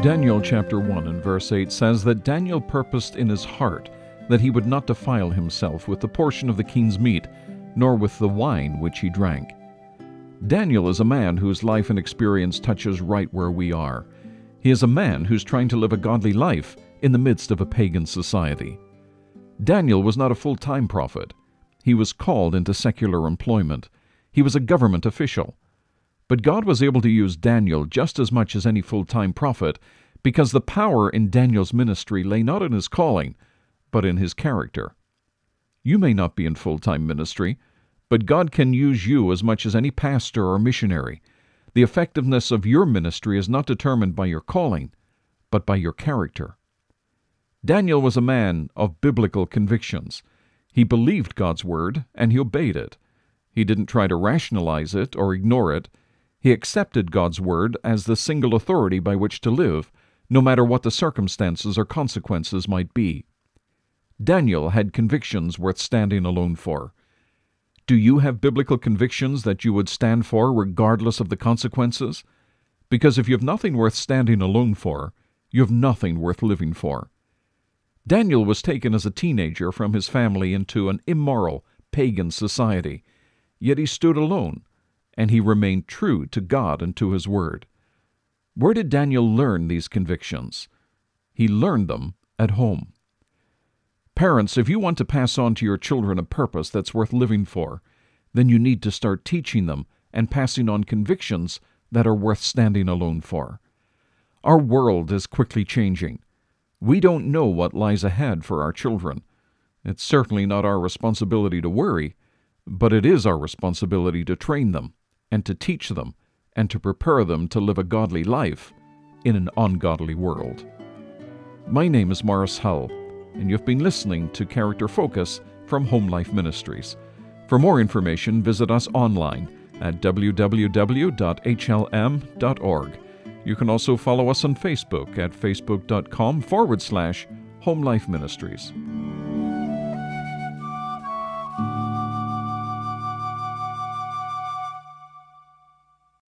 Daniel chapter 1 and verse 8 says that Daniel purposed in his heart that he would not defile himself with the portion of the king's meat, nor with the wine which he drank. Daniel is a man whose life and experience touches right where we are. He is a man who's trying to live a godly life in the midst of a pagan society. Daniel was not a full-time prophet. He was called into secular employment. He was a government official. But God was able to use Daniel just as much as any full-time prophet because the power in Daniel's ministry lay not in his calling, but in his character. You may not be in full-time ministry, but God can use you as much as any pastor or missionary. The effectiveness of your ministry is not determined by your calling, but by your character. Daniel was a man of biblical convictions. He believed God's word, and he obeyed it. He didn't try to rationalize it or ignore it. He accepted God's word as the single authority by which to live, no matter what the circumstances or consequences might be. Daniel had convictions worth standing alone for. Do you have biblical convictions that you would stand for regardless of the consequences? Because if you have nothing worth standing alone for, you have nothing worth living for. Daniel was taken as a teenager from his family into an immoral, pagan society, yet he stood alone, and he remained true to God and to His Word. Where did Daniel learn these convictions? He learned them at home. Parents, if you want to pass on to your children a purpose that's worth living for, then you need to start teaching them and passing on convictions that are worth standing alone for. Our world is quickly changing. We don't know what lies ahead for our children. It's certainly not our responsibility to worry, but it is our responsibility to train them and to teach them and to prepare them to live a godly life in an ungodly world. My name is Morris Hull, and you've been listening to Character Focus from Home Life Ministries. For more information, visit us online at www.hlm.org. You can also follow us on Facebook at facebook.com/Home Life Ministries.